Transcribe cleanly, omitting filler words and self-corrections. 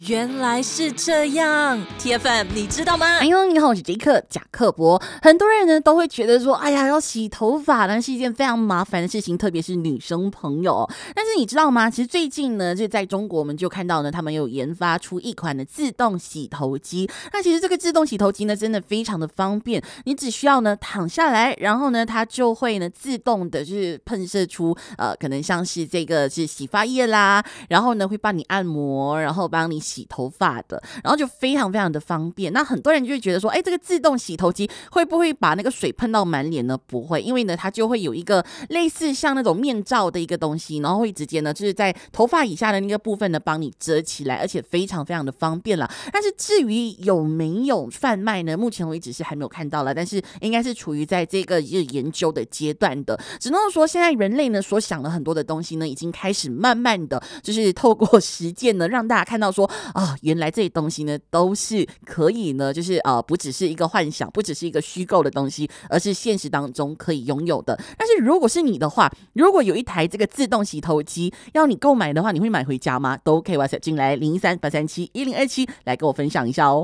原来是这样 ，TFM 你知道吗？ 哎呦，你好，我是杰克贾克伯。很多人呢都会觉得说，哎呀，要洗头发呢是一件非常麻烦的事情，特别是女生朋友。但是你知道吗？其实最近呢，就在中国，我们就看到呢，他们有研发出一款的自动洗头机。那其实这个自动洗头机呢，真的非常的方便，你只需要呢躺下来，然后呢，它就会呢自动的就是喷射出可能像是这个是洗发液啦，然后呢会帮你按摩，然后帮你洗头发的，然后就非常非常的方便。那很多人就会觉得说，哎，这个自动洗头机会不会把那个水喷到满脸呢？不会，因为呢它就会有一个类似像那种面罩的一个东西，然后会直接呢就是在头发以下的那个部分呢帮你遮起来，而且非常非常的方便啦。但是至于有没有贩卖呢？目前为止是还没有看到了，但是应该是处于在这个研究的阶段的。只能说现在人类呢所想了很多的东西呢，已经开始慢慢的就是透过实践呢，让大家看到说原来这些东西呢都是可以呢，就是不只是一个幻想，不只是一个虚构的东西，而是现实当中可以拥有的。但是如果是你的话，如果有一台这个自动洗头机要你购买的话，你会买回家吗？都可以WhatsApp进来0138371027来跟我分享一下哦。